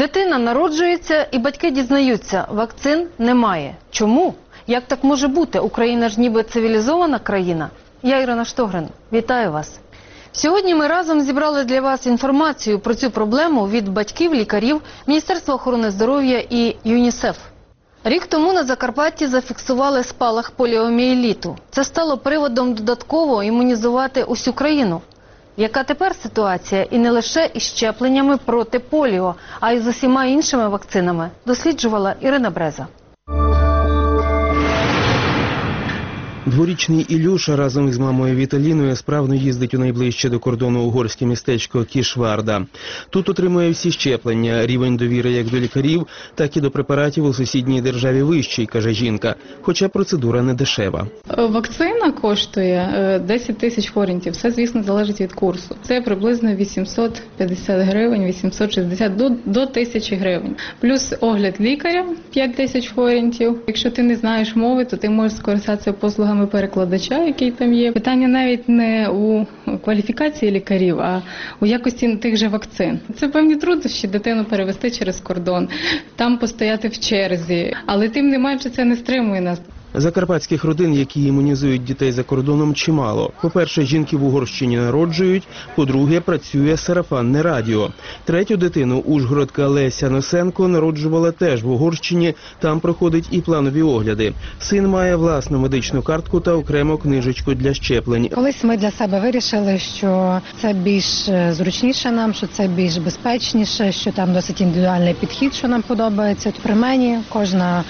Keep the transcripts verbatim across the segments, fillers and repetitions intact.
Дитина народжується і батьки дізнаються, вакцин немає. Чому? Як так може бути? Україна ж ніби цивілізована країна. Я Ірина Штогрин. Вітаю вас. Сьогодні ми разом зібрали для вас інформацію про цю проблему від батьків, лікарів, Міністерства охорони здоров'я і ЮНІСЕФ. Рік тому на Закарпатті зафіксували спалах поліомієліту. Це стало приводом додатково імунізувати усю країну. Яка тепер ситуація? І не лише із щепленнями проти поліо, а й з усіма іншими вакцинами, досліджувала Ірина Бреза. Дворічний Ілюша разом із мамою Віталіною справно їздить у найближче до кордону угорське містечко Кішварда. Тут отримує всі щеплення. Рівень довіри як до лікарів, так і до препаратів у сусідній державі вищий, каже жінка. Хоча процедура не дешева. Вакцина коштує десять тисяч форінтів. Все, звісно, залежить від курсу. Це приблизно вісімсот п'ятдесят гривень, вісімсот шістдесят до, до тисячі гривень. Плюс огляд лікаря п'ять тисяч форінтів. Якщо ти не знаєш мови, то ти можеш скористатися послугами перекладача, який там є. Питання навіть не у кваліфікації лікарів, а у якості тих же вакцин. Це певні труднощі дитину перевести через кордон, там постояти в черзі, але тим не менше це не стримує нас. Закарпатських родин, які імунізують дітей за кордоном, чимало. По-перше, жінки в Угорщині народжують, по-друге, працює сарафанне радіо. Третю дитину ужгородка Леся Носенко народжувала теж в Угорщині, там проходить і планові огляди. Син має власну медичну картку та окрему книжечку для щеплень. Колись ми для себе вирішили, що це більш зручніше нам, що це більш безпечніше, що там досить індивідуальний підхід, що нам подобається. При мені кожна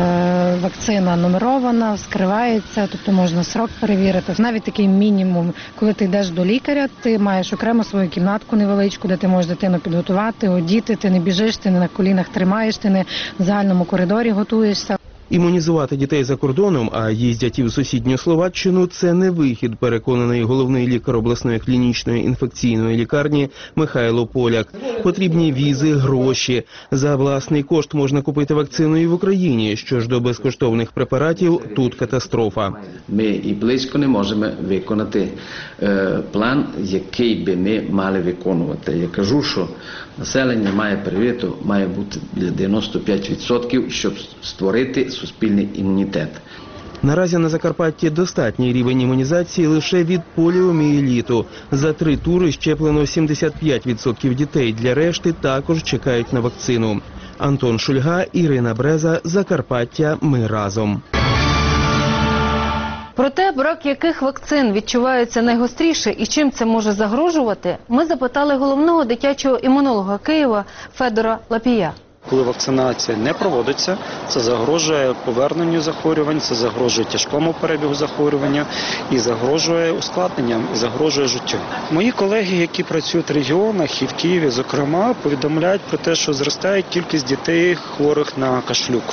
е, вакцина номерована, вона вскривається, тобто можна срок перевірити. Навіть такий мінімум, коли ти йдеш до лікаря, ти маєш окремо свою кімнатку невеличку, де ти можеш дитину підготувати, одіти, ти не біжиш, ти не на колінах тримаєш, ти не в загальному коридорі готуєшся. Імунізувати дітей за кордоном, а їздять і в сусідню Словаччину – це не вихід, переконаний головний лікар обласної клінічної інфекційної лікарні Михайло Поляк. Потрібні візи, гроші. За власний кошт можна купити вакцину і в Україні. Що ж до безкоштовних препаратів, тут катастрофа. Ми і близько не можемо виконати е, план, який би ми мали виконувати. Я кажу, що населення має привиту, має бути для дев'яносто п'ять відсотків, щоб створити суспільний імунітет. Наразі на Закарпатті достатній рівень імунізації лише від поліомієліту. За три тури щеплено сімдесят п'ять відсотків дітей, для решти також чекають на вакцину. Антон Шульга, Ірина Бреза, Закарпаття. Ми разом. Проте, брак яких вакцин відчувається найгостріше і чим це може загрожувати, ми запитали головного дитячого імунолога Києва Федора Лапія. Коли вакцинація не проводиться, це загрожує поверненню захворювань, це загрожує тяжкому перебігу захворювання і загрожує ускладненням, і загрожує життю. Мої колеги, які працюють в регіонах і в Києві, зокрема, повідомляють про те, що зростає кількість дітей хворих на кашлюк.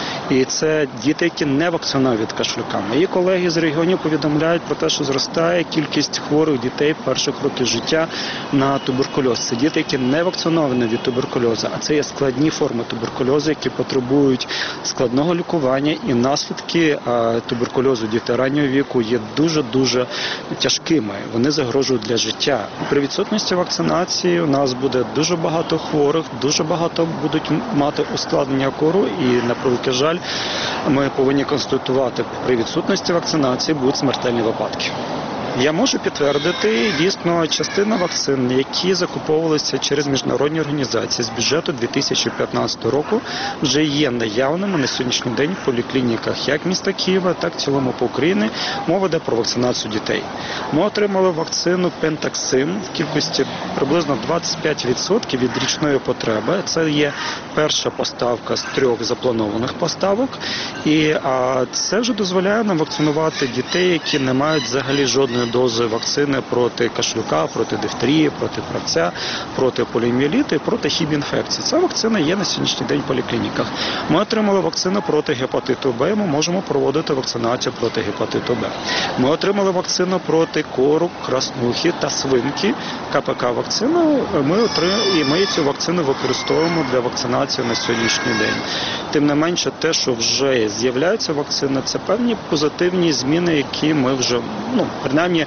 І це діти, які не вакциновані від кашлюка. Мої колеги з регіонів повідомляють про те, що зростає кількість хворих дітей перших років життя на туберкульоз. Це діти, які не вакциновані від туберкульозу, а це є складні форми туберкульозу, які потребують складного лікування, і наслідки туберкульозу дітей раннього віку є дуже-дуже тяжкими. Вони загрожують для життя. При відсутності вакцинації у нас буде дуже багато хворих, дуже багато будуть мати ускладнення кору, і, на превеликий жаль, ми повинні констатувати, при відсутності вакцинації будуть смертельні випадки. Я можу підтвердити, дійсно, частина вакцин, які закуповувалися через міжнародні організації з бюджету дві тисячі п'ятнадцятого року, вже є наявними на сьогоднішній день в поліклініках як міста Києва, так і в цілому по Україні. Мова йде про вакцинацію дітей. Ми отримали вакцину Пентаксим в кількості приблизно двадцять п'ять відсотків від річної потреби. Це є перша поставка з трьох запланованих поставок. І а, це вже дозволяє нам вакцинувати дітей, які не мають взагалі жодної дози вакцини проти кашлюка, проти дифтерії, проти правця, проти поліомієліту і проти хіб-інфекції. Ця вакцина є на сьогоднішній день в поліклініках. Ми отримали вакцину проти гепатиту Б, ми можемо проводити вакцинацію проти гепатиту Б. Ми отримали вакцину проти кору, краснухи та свинки, ка пе ка вакцина. Ми отримали, і ми цю вакцину використовуємо для вакцинації на сьогоднішній день. Тим не менше, те, що вже з'являються вакцини, це певні позитивні зміни, які ми вже, ну, принаймні,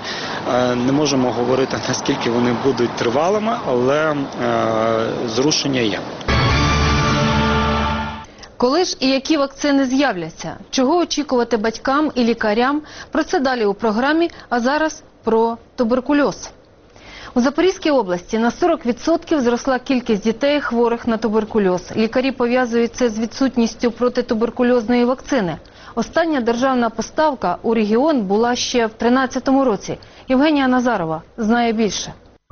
не можемо говорити, наскільки вони будуть тривалими, але зрушення є. Коли ж і які вакцини з'являться? Чого очікувати батькам і лікарям? Про це далі у програмі, а зараз про туберкульоз. У Запорізькій області на сорок відсотків зросла кількість дітей, хворих на туберкульоз. Лікарі пов'язують це з відсутністю протитуберкульозної вакцини. Остання державна поставка у регіон була ще в тринадцятому році. Євгенія Назарова знає більше.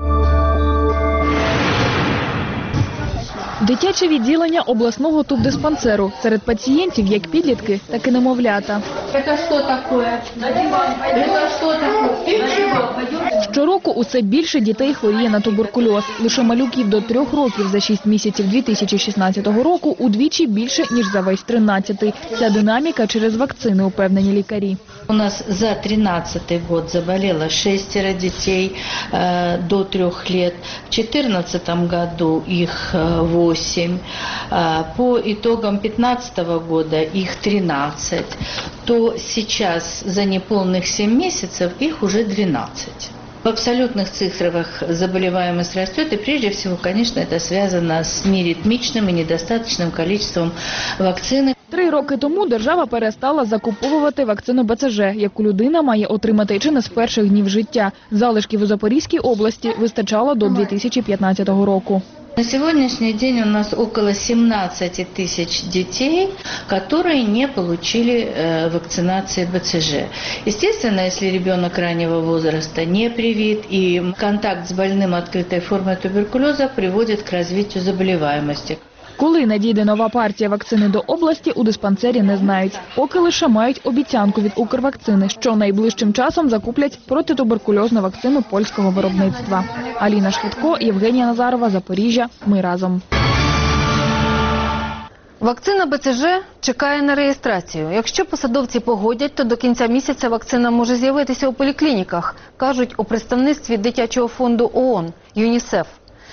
Дитяче відділення обласного тубдиспансеру. Серед пацієнтів як підлітки, так і немовлята. Це що таке? Це що таке? Щороку усе більше дітей хворіє на туберкульоз. Лише малюків до трьох років за шість місяців дві тисячі шістнадцятого року удвічі більше, ніж за весь тринадцятий. Ця динаміка через вакцини, упевнені лікарі. У нас за тринадцатый год заболело шестеро детей э, до трех лет. В четырнадцатом году их э, восемь. Э, по итогам пятнадцатого года их тринадцать. То сейчас за неполных семь месяцев их уже двенадцать. В абсолютных цифрах заболеваемость растет, и прежде всего, конечно, это связано с неритмичным и недостаточным количеством вакцины. Три роки тому держава перестала закуповувати вакцину Б Це Же, яку людина має отримати чи не з перших днів життя. Залишків у Запорізькій області вистачало до дві тисячі п'ятнадцятого року. На сегодняшний день у нас около семнадцать тысяч детей, которые не получили э, вакцинации Б Це Же. Естественно, если ребенок раннего возраста не привит и контакт с больным открытой формой туберкулеза приводит к развитию заболеваемости. Коли надійде нова партія вакцини до області, у диспансері не знають. Поки лише мають обіцянку від Укрвакцини, що найближчим часом закуплять протитуберкульозну вакцину польського виробництва. Аліна Швидко, Євгенія Назарова, Запоріжжя. Ми разом. Вакцина Б Це Же чекає на реєстрацію. Якщо посадовці погодять, то до кінця місяця вакцина може з'явитися у поліклініках, кажуть у представництві дитячого фонду ООН ЮНІСЕФ.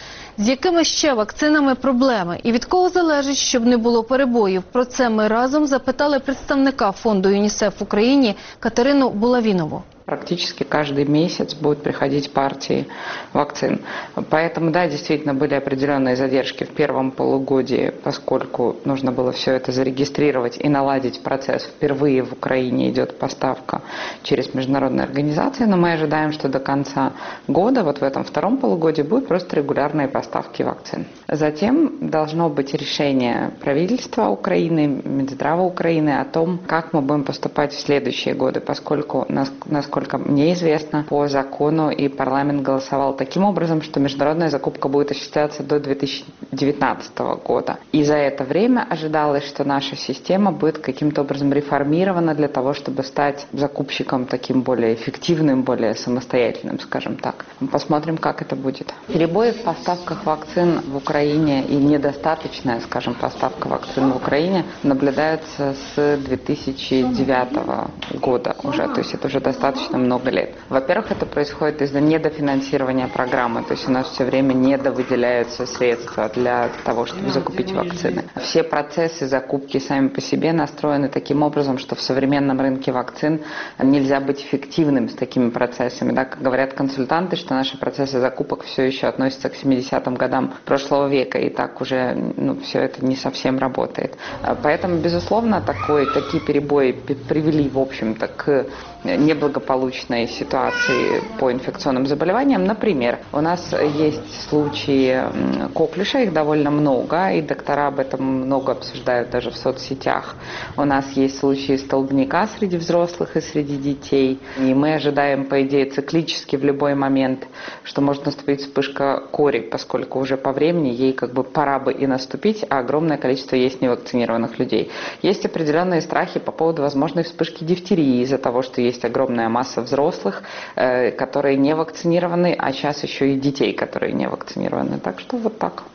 З якими ще вакцинами проблеми і від кого залежить, щоб не було перебоїв? Про це ми разом запитали представника фонду ЮНІСЕФ в Україні Катерину Булавінову. Практически каждый месяц будут приходить партии вакцин. Поэтому, да, действительно были определенные задержки в первом полугодии, поскольку нужно было все это зарегистрировать и наладить процесс. Впервые в Украине идет поставка через международные организации, но мы ожидаем, что до конца года, вот в этом втором полугодии, будут просто регулярные поставки вакцин. Затем должно быть решение правительства Украины, Минздрава Украины о том, как мы будем поступать в следующие годы, поскольку нас, нас Насколько мне известно, по закону и парламент голосовал таким образом, что международная закупка будет осуществляться до две тысячи девятнадцатого года. И за это время ожидалось, что наша система будет каким-то образом реформирована для того, чтобы стать закупщиком таким более эффективным, более самостоятельным, скажем так. Мы посмотрим, как это будет. Перебои в поставках вакцин в Украине и недостаточная, скажем, поставка вакцин в Украине наблюдается с две тысячи девятого года уже, то есть это уже достаточно много лет. Во-первых, это происходит из-за недофинансирования программы, то есть у нас все время недовыделяются средства для того, чтобы закупить вакцины. Все процессы закупки сами по себе настроены таким образом, что в современном рынке вакцин нельзя быть эффективным с такими процессами. Да, как говорят консультанты, что наши процессы закупок все еще относятся к семидесятым годам прошлого века, и так уже ну, все это не совсем работает. Поэтому, безусловно, такой, такие перебои привели, в общем-то, к неблагополучной ситуации по инфекционным заболеваниям. Например, у нас есть случаи коклюша, их довольно много, и доктора об этом много обсуждают даже в соцсетях. У нас есть случаи столбняка среди взрослых и среди детей. И мы ожидаем, по идее, циклически в любой момент, что может наступить вспышка кори, поскольку уже по времени ей как бы пора бы и наступить, а огромное количество есть невакцинированных людей. Есть определенные страхи по поводу возможной вспышки дифтерии из-за того, что есть Есть огромная масса взрослых, э, которые не вакцинированы, а сейчас еще и детей, которые не вакцинированы. Так что вот так.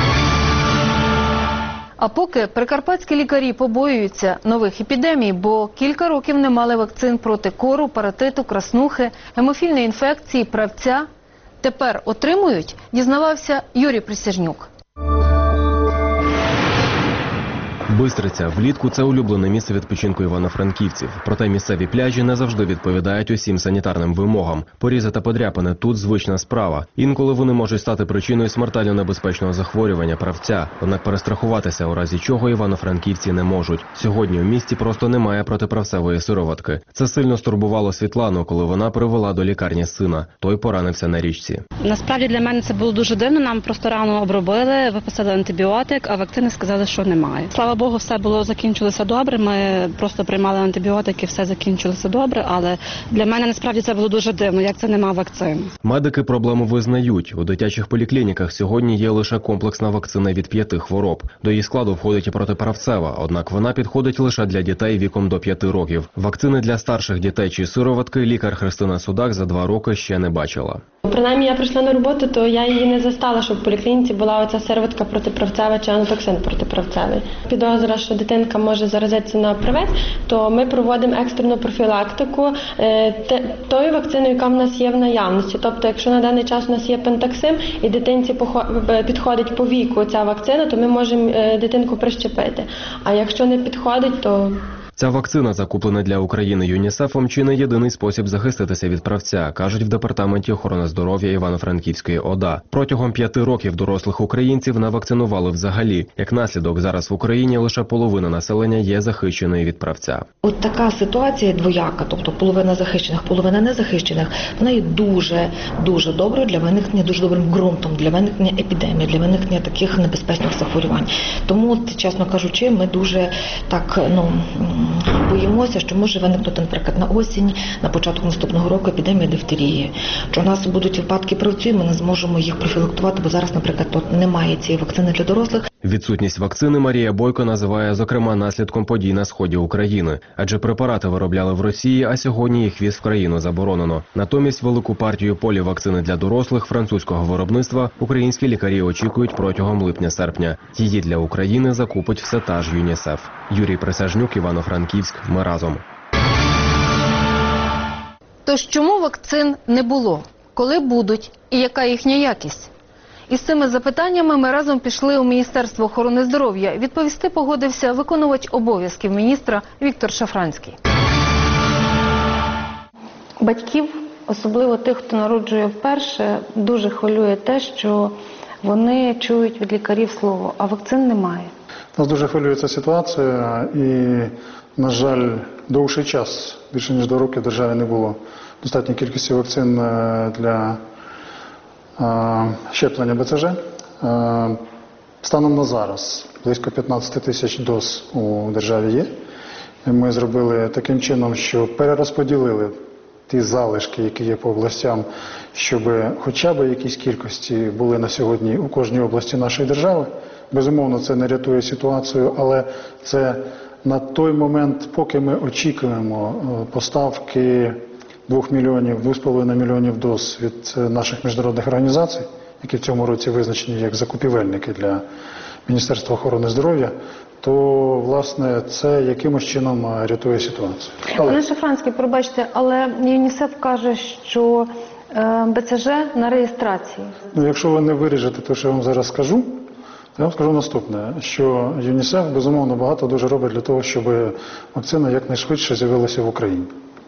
А поки прикарпатські лікарі побоюються нових епідемій, бо кілька років не мали вакцин проти кору, паротиту, краснухи, гемофільної інфекції, правця. Тепер отримують, дізнавався Юрій Присяжнюк. Бистриця влітку – це улюблене місце відпочинку івано-франківців. Проте місцеві пляжі не завжди відповідають усім санітарним вимогам. Порізи та подряпини тут звична справа. Інколи вони можуть стати причиною смертельно небезпечного захворювання правця. Однак перестрахуватися, у разі чого івано-франківці не можуть. Сьогодні у місті просто немає протиправцевої сироватки. Це сильно стурбувало Світлану, коли вона привела до лікарні сина. Той поранився на річці. Насправді для мене це було дуже дивно. Нам просто рано обробили, виписали антибіотик, а вакцини сказали, що немає. Слава Богу, все було закінчилося добре. Ми просто приймали антибіотики, все закінчилося добре. Але для мене насправді це було дуже дивно, як це нема вакцин. Медики проблему визнають. У дитячих поліклініках сьогодні є лише комплексна вакцина від п'яти хвороб. До її складу входить і протиправцева, однак вона підходить лише для дітей віком до п'яти років. Вакцини для старших дітей чи сироватки лікар Христина Судак за два роки ще не бачила. Принаймні я прийшла на роботу, то я її не застала, щоб в поліклініці була оця сироватка протиправцева чи анотоксин протиправцевий. Підозра, що дитинка може заразитися на правець, то ми проводимо екстрену профілактику тою вакциною, яка в нас є в наявності. Тобто, якщо на даний час у нас є пентаксим і дитинці підходить по віку ця вакцина, то ми можемо дитинку прищепити. А якщо не підходить, то... Ця вакцина, закуплена для України ЮНІСЕФом, чи не єдиний спосіб захиститися від правця, кажуть в Департаменті охорони здоров'я Івано-Франківської ОДА. Протягом п'яти років дорослих українців не вакцинували взагалі. Як наслідок, зараз в Україні лише половина населення є захищеною від правця. От така ситуація двояка, тобто половина захищених, половина незахищених, вона є дуже, дуже доброю для виникнення, дуже добрим ґрунтом для виникнення епідемії, для виникнення таких небезпечних захворювань. Тому, чесно кажучи, ми дуже так, ну, боїмося, що може виникнути, наприклад, на осінь, на початку наступного року епідемія дифтерії. Що у нас будуть випадки правцю, ми не зможемо їх профілактувати, бо зараз, наприклад, тут немає цієї вакцини для дорослих. Відсутність вакцини Марія Бойко називає, зокрема, наслідком подій на сході України. Адже препарати виробляли в Росії, а сьогодні їх ввіз в країну заборонено. Натомість велику партію полівакцини для дорослих французького виробництва українські лікарі очікують протягом липня-серпня. Її для України закупить все та ж ЮНІСЕФ. Юрій Присяжнюк, Івано-Франківськ. Ми разом. Тож чому вакцин не було? Коли будуть? І яка їхня якість? Із цими запитаннями ми разом пішли у Міністерство охорони здоров'я. Відповісти погодився виконувач обов'язків міністра Віктор Шафранський. Батьків, особливо тих, хто народжує вперше, дуже хвилює те, що вони чують від лікарів слово, а вакцин немає. Нас дуже хвилює ця ситуація і, на жаль, довший час, більше ніж два роки, в державі не було достатньої кількості вакцин для щеплення БЦЖ. Станом на зараз близько п'ятнадцять тисяч доз у державі є. Ми зробили таким чином, що перерозподілили ті залишки, які є по областям, щоб хоча б якісь кількості були на сьогодні у кожній області нашої держави. Безумовно, це не рятує ситуацію, але це на той момент, поки ми очікуємо поставки двох мільйонів, двох з половиною мільйонів доз від наших міжнародних організацій, які в цьому році визначені як закупівельники для Міністерства охорони здоров'я, то, власне, це якимось чином рятує ситуацію. Але... Пане Шафранський, пробачте, але ЮНІСЕФ каже, що е, БЦЖ на реєстрації. Ну, якщо ви не виріжете те, що я вам зараз скажу, я вам скажу наступне, що ЮНІСЕФ, безумовно, багато дуже робить для того, щоб вакцина якнайшвидше з'явилася в Україні.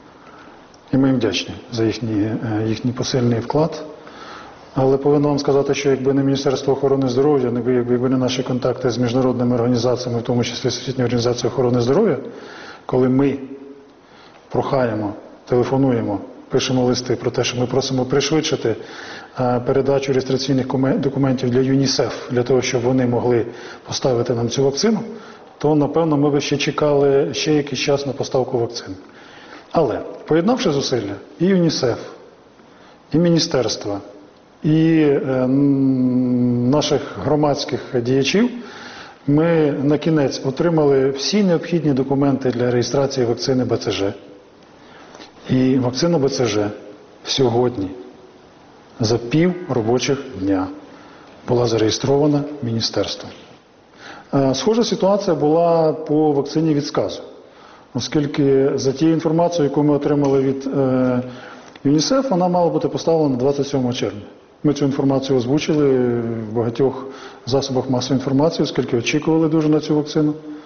І ми їм вдячні за їхній, їхній посильний вклад. Але повинен вам сказати, що якби не Міністерство охорони здоров'я, якби, якби не наші контакти з міжнародними організаціями, в тому числі Всесвітньою організацією охорони здоров'я, коли ми прохаємо, телефонуємо, пишемо листи про те, що ми просимо пришвидшити передачу реєстраційних документів для ЮНІСЕФ, для того, щоб вони могли поставити нам цю вакцину, то, напевно, ми б ще чекали ще якийсь час на поставку вакцин. Але, поєднавши зусилля і ЮНІСЕФ, і міністерства, і е, наших громадських діячів, ми на кінець отримали всі необхідні документи для реєстрації вакцини БЦЖ. І вакцина БЦЖ сьогодні за пів робочих дня була зареєстрована міністерством. Е, схожа ситуація була по вакцині від сказу. Оскільки за тією інформацією, яку ми отримали від е, ЮНІСЕФ, вона мала бути поставлена двадцять сьомого червня. Ми цю інформацію озвучили в багатьох засобах масової інформації, оскільки очікували дуже на цю вакцину.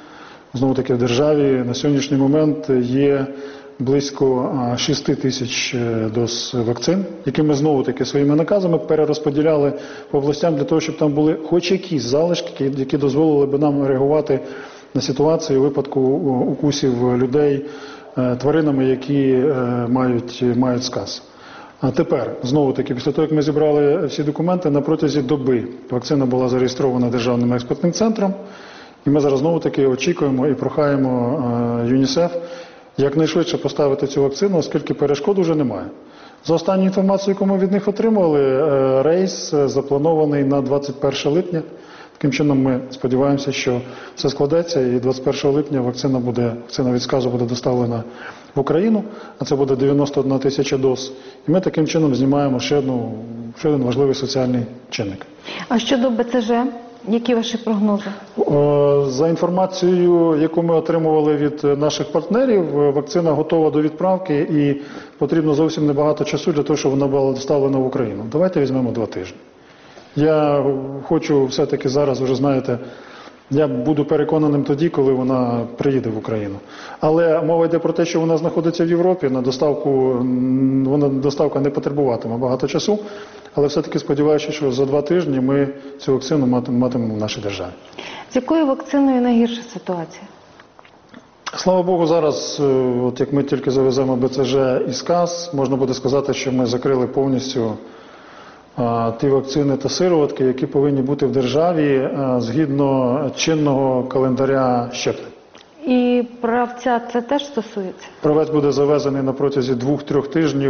Знову-таки в державі на сьогоднішній момент є близько шість тисяч доз вакцин, які ми знову-таки своїми наказами перерозподіляли по областям для того, щоб там були хоч якісь залишки, які дозволили би нам реагувати на ситуацію у випадку укусів людей тваринами, які мають, мають сказ. А тепер, знову-таки, після того, як ми зібрали всі документи, на протязі доби вакцина була зареєстрована Державним експертним центром, і ми зараз знову-таки очікуємо і прохаємо ЮНІСЕФ якнайшвидше поставити цю вакцину, оскільки перешкод уже немає. За останню інформацію, яку ми від них отримали, рейс запланований на двадцять перше липня. Таким чином ми сподіваємося, що все складеться і двадцять першого липня вакцина, буде, вакцина від сказу буде доставлена в Україну, а це буде дев'яносто одна тисяча доз. І ми таким чином знімаємо ще, одну, ще один важливий соціальний чинник. А щодо БЦЖ, які ваші прогнози? За інформацією, яку ми отримували від наших партнерів, вакцина готова до відправки і потрібно зовсім небагато часу для того, щоб вона була доставлена в Україну. Давайте візьмемо два тижні. Я хочу все-таки зараз, вже знаєте, я буду переконаним тоді, коли вона приїде в Україну. Але мова йде про те, що вона знаходиться в Європі, на доставку, вона доставка не потребуватиме багато часу, але все-таки сподіваюся, що за два тижні ми цю вакцину матимемо, матимемо в нашій державі. З якою вакциною найгірша ситуація? Слава Богу, зараз, от як ми тільки завеземо БЦЖ і сказ, можна буде сказати, що ми закрили повністю ті вакцини та сироватки, які повинні бути в державі згідно чинного календаря щеплень. І правця це теж стосується? Правець буде завезений на протязі двох-трьох тижнів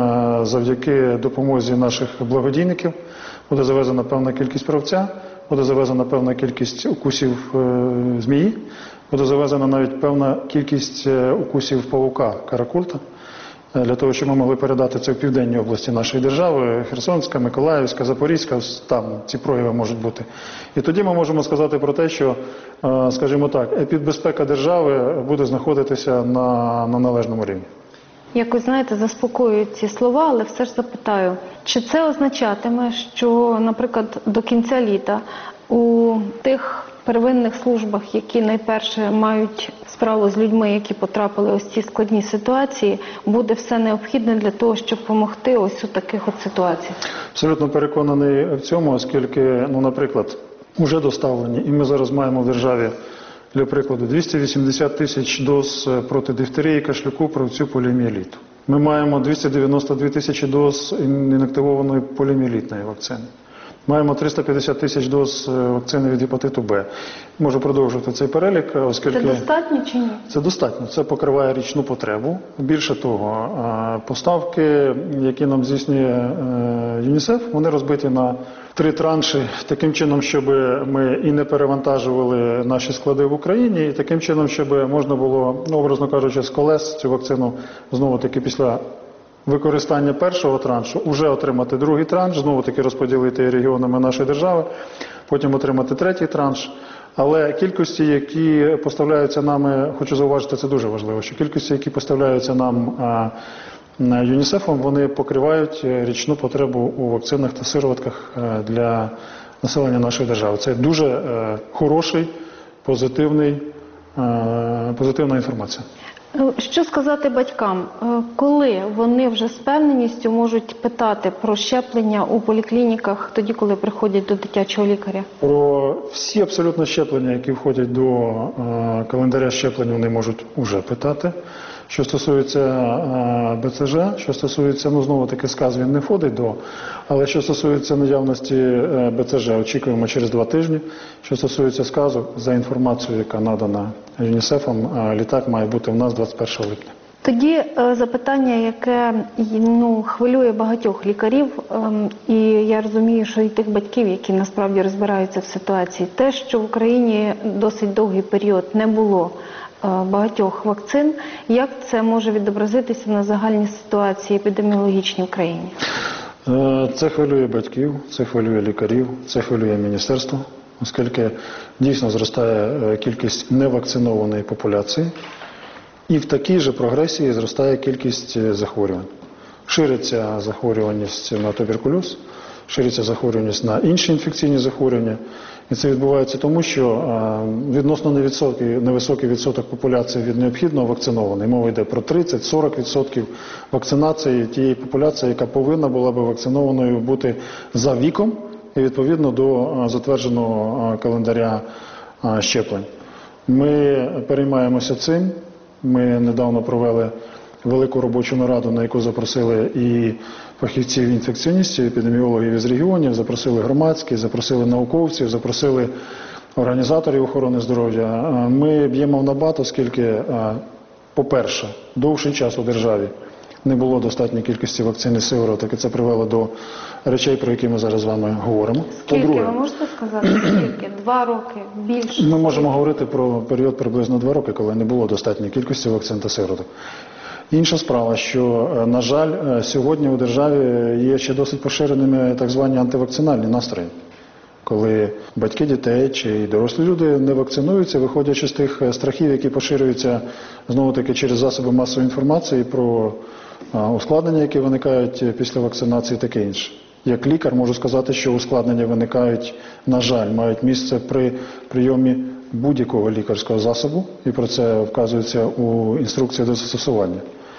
завдяки допомозі наших благодійників. Буде завезена певна кількість правця, буде завезена певна кількість укусів змії, буде завезена навіть певна кількість укусів павука, каракульта, для того, щоб ми могли передати це в південній області нашої держави, Херсонська, Миколаївська, Запорізька, там ці прояви можуть бути. І тоді ми можемо сказати про те, що, скажімо так, епідбезпека держави буде знаходитися на, на належному рівні. Якось, знаєте, заспокоюють ці слова, але все ж запитаю, чи це означатиме, що, наприклад, до кінця літа у тих первинних службах, які найперше мають справу з людьми, які потрапили ось ці складні ситуації, буде все необхідне для того, щоб допомогти ось у таких от ситуаціях? Абсолютно переконаний в цьому, оскільки, ну, наприклад, вже доставлені, і ми зараз маємо в державі, для прикладу, двісті вісімдесят тисяч доз проти дифтерії, кашлюку, правцю, поліомієліту. Ми маємо двісті дев'яносто дві тисячі доз інактивованої поліомієлітної вакцини. Маємо триста п'ятдесят тисяч доз вакцини від гепатиту Б. Можу продовжувати цей перелік, оскільки... Це достатньо чи ні? Це достатньо. Це покриває річну потребу. Більше того, поставки, які нам здійснює ЮНІСЕФ, вони розбиті на три транші, таким чином, щоб ми і не перевантажували наші склади в Україні, і таким чином, щоб можна було, ну, образно кажучи, з колес цю вакцину знову-таки після використання першого траншу вже отримати другий транш, знову-таки розподілити регіонами нашої держави, потім отримати третій транш. Але кількості, які поставляються нами, хочу зауважити, це дуже важливо, що кількості, які поставляються нам ЮНІСЕФом, вони покривають річну потребу у вакцинах та сироватках для населення нашої держави. Це дуже хороший, позитивний, позитивна інформація. Що сказати батькам, коли вони вже з певненістю можуть питати про щеплення у поліклініках, тоді, коли приходять до дитячого лікаря? Про всі абсолютно щеплення, які входять до календаря щеплень, вони можуть уже питати. Що стосується БЦЖ, що стосується, ну, знову-таки, сказ він не входить до, але що стосується наявності БЦЖ, очікуємо через два тижні. Що стосується сказу, за інформацією, яка надана ЮНІСЕФом, літак має бути у нас двадцять першого липня. Тоді запитання, яке, ну, хвилює багатьох лікарів, і я розумію, що і тих батьків, які насправді розбираються в ситуації, те, що в Україні досить довгий період не було багатьох вакцин, як це може відобразитися на загальній ситуації епідеміологічній в країні? Це хвилює батьків, це хвилює лікарів, це хвилює міністерство, оскільки дійсно зростає кількість невакцинованої популяції, і в такій же прогресії зростає кількість захворювань. Шириться захворюваність на туберкульоз, шириться захворюваність на інші інфекційні захворювання. І це відбувається тому, що відносно невисокий, невисокий відсоток популяції від необхідного вакцинований. Мова йде про тридцять-сорок відсотків вакцинації тієї популяції, яка повинна була би вакцинованою бути за віком і відповідно до затвердженого календаря щеплень. Ми переймаємося цим. Ми недавно провели велику робочу нараду, на яку запросили і фахівців-інфекціоністів, епідеміологів із регіонів, запросили громадських, запросили науковців, запросили організаторів охорони здоров'я. Ми б'ємо в набат, оскільки, по-перше, довший час у державі не було достатньої кількості вакцини сивороток, і це привело до речей, про які ми зараз з вами говоримо. Скільки, ви можете сказати, скільки? Два роки? Більше? Ми можемо говорити про період приблизно два роки, коли не було достатньої кількості вакцин та сивороток. Інша справа, що, на жаль, сьогодні у державі є ще досить поширеними так звані антивакцинальні настрої, коли батьки дітей чи дорослі люди не вакцинуються, виходячи з тих страхів, які поширюються, знову-таки, через засоби масової інформації про ускладнення, які виникають після вакцинації, таке інше. Як лікар можу сказати, що ускладнення виникають, на жаль, мають місце при прийомі будь-якого лікарського засобу, і про це вказується у інструкції до застосування.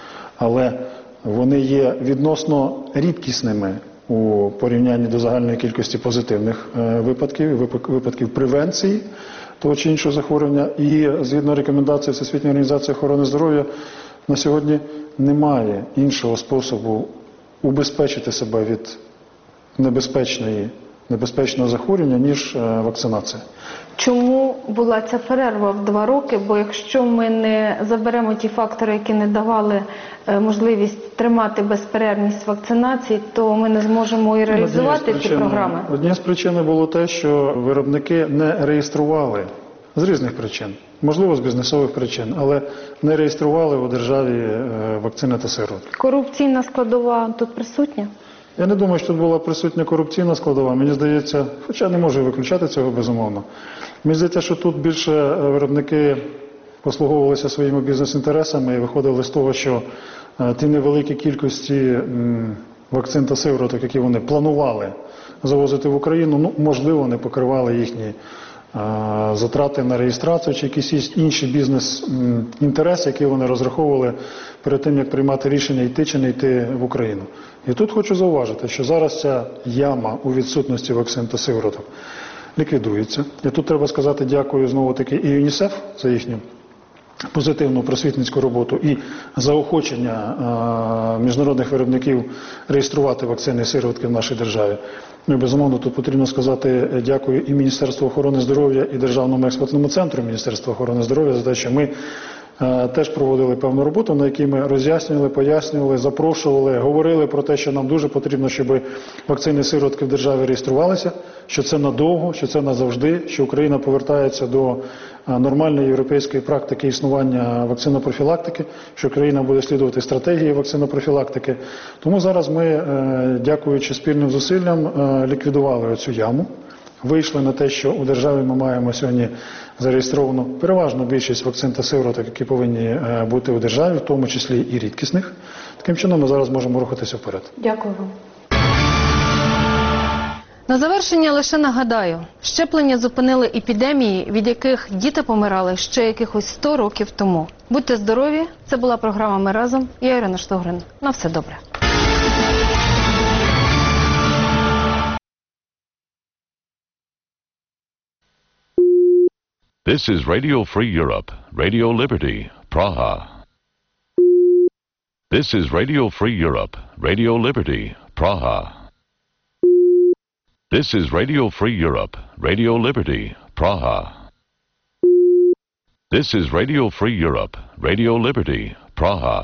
Але вони є відносно рідкісними у порівнянні до загальної кількості позитивних випадків, випадків превенції того чи іншого захворювання. І згідно рекомендацій Всесвітньої організації охорони здоров'я, на сьогодні немає іншого способу убезпечити себе від небезпечної, небезпечного захворювання, ніж вакцинація. Чому була ця перерва в два роки? Бо якщо ми не заберемо ті фактори, які не давали можливість тримати безперервність вакцинації, то ми не зможемо і реалізувати ці програми. Однією з причин було те, що виробники не реєстрували з різних причин, можливо з бізнесових причин, але не реєстрували у державі вакцини та сиворотки. Корупційна складова тут присутня? Я не думаю, що тут була присутня корупційна складова. Мені здається, хоча не можу виключати цього, безумовно. Мені здається, що тут більше виробники послуговувалися своїми бізнес-інтересами і виходили з того, що ті невеликі кількості вакцин та сивороток, які вони планували завозити в Україну, ну, можливо, не покривали їхні затрати на реєстрацію чи якісь інші бізнес-інтереси, які вони розраховували перед тим, як приймати рішення йти чи не йти в Україну. І тут хочу зауважити, що зараз ця яма у відсутності вакцин та сивороток ліквідується. І тут треба сказати дякую знову-таки і ЮНІСЕФ за їхню позитивну просвітницьку роботу і заохочення міжнародних виробників реєструвати вакцини і сиворотки в нашій державі. Ну і, безумовно, тут потрібно сказати дякую і Міністерству охорони здоров'я, і Державному експертному центру Міністерства охорони здоров'я за те, що ми теж проводили певну роботу, на якій ми роз'яснювали, пояснювали, запрошували, говорили про те, що нам дуже потрібно, щоб вакцини і сиворотки в державі реєструвалися, що це надовго, що це назавжди, що Україна повертається до нормальної європейської практики існування вакцинопрофілактики, що країна буде слідувати стратегії вакцинопрофілактики. Тому зараз ми, дякуючи спільним зусиллям, ліквідували оцю яму. Вийшли на те, що у державі ми маємо сьогодні зареєстровану переважну більшість вакцин та сивороток, які повинні бути у державі, в тому числі і рідкісних. Таким чином ми зараз можемо рухатися вперед. Дякую вам. На завершення лише нагадаю, щеплення зупинили епідемії, від яких діти помирали ще якихось сто років тому. Будьте здорові, це була програма «Ми разом». Я Ірина Штогрин. На все добре. This is Radio Free Europe, Radio Liberty, Praha. This is Radio Free Europe, Radio Liberty, Praha. This is Radio Free Europe, Radio Liberty, Praha. This is Radio Free Europe, Radio Liberty, Praha.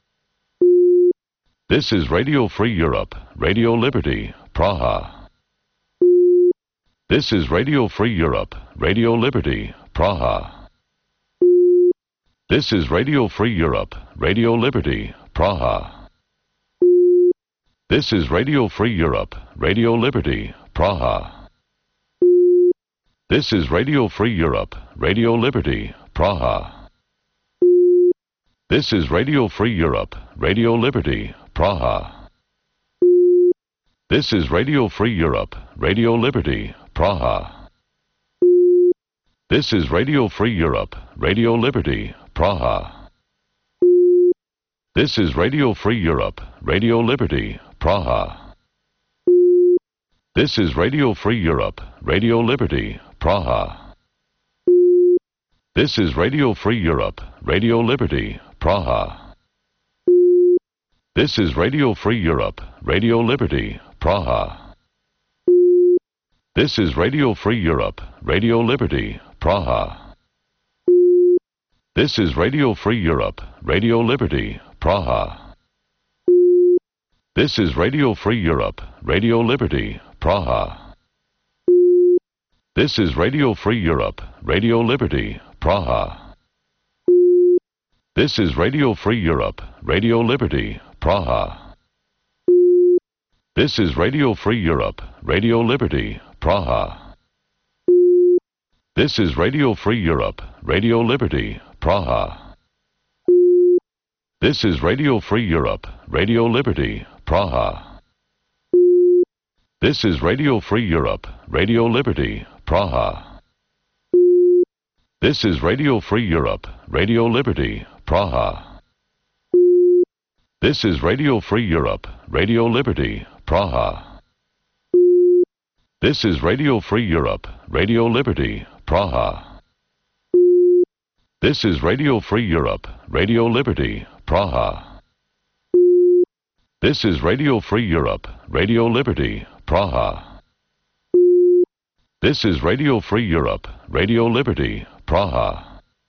This is Radio Free Europe, Radio Liberty, Praha. This is Radio Free Europe, Radio Liberty, Praha. This is Radio Free Europe, Radio Liberty, Praha. This is Radio Free Europe, Radio Liberty, Praha. This is Radio Free Europe, Radio Liberty, Praha. This is Radio Free Europe, Radio Liberty, Praha. This is Radio Free Europe, Radio Liberty, Praha. This is Radio Free Europe, Radio Liberty, Praha. This is Radio Free Europe, Radio Liberty, Praha. This is Radio Free Europe, Radio Liberty, Praha. This is Radio Free Europe, Radio Liberty, Praha. This is Radio Free Europe, Radio Liberty, Praha. This is Radio Free Europe, Radio Liberty, Praha. This is Radio Free Europe, Radio Liberty, Praha. This is Radio Free Europe, Radio Liberty, Praha. This is Radio Free Europe, Radio Liberty, Praha. This is Radio Free Europe, Radio Liberty, Praha. This is Radio Free Europe, Radio Liberty, Praha. This is Radio Free Europe, Radio Liberty, Praha. This is Radio Free Europe, Radio Liberty, Praha. This is Radio Free Europe, Radio Liberty, Praha. This is Radio Free Europe, Radio Liberty, Praha. This is Radio Free Europe, Radio Liberty, Praha. This is Radio Free Europe, Radio Liberty, Praha. This is Radio Free Europe, Radio Liberty, Praha. This is Radio Free Europe, Radio Liberty, Praha. This is Radio Free Europe, Radio Liberty, Praha.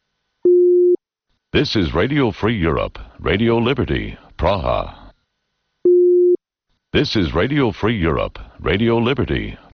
This is Radio Free Europe, Radio Liberty, Praha. This is Radio Free Europe, Radio Liberty,